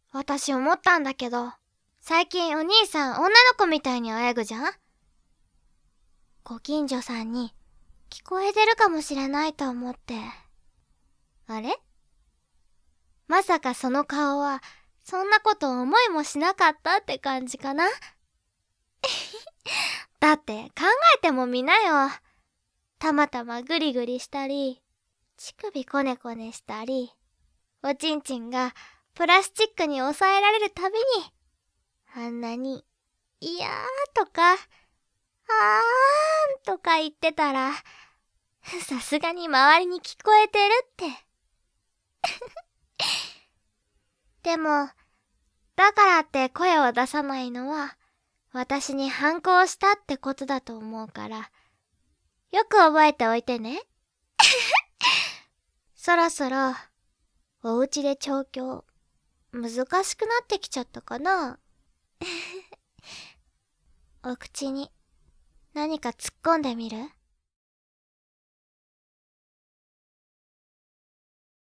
私思ったんだけど、最近お兄さん女の子みたいに泳ぐじゃん？ご近所さんに聞こえてるかもしれないと思って。あれ？まさかその顔は、そんなこと思いもしなかったって感じかな？だって考えてもみなよ。たまたまグリグリしたり、乳首コネコネしたり、おちんちんがプラスチックに押さえられるたびに、あんなに、いやーとか、あーんとか言ってたら、さすがに周りに聞こえてるって。でも、だからって声を出さないのは、私に反抗したってことだと思うから、よく覚えておいてね。そろそろ、お家で調教、難しくなってきちゃったかな。お口に何か突っ込んでみる？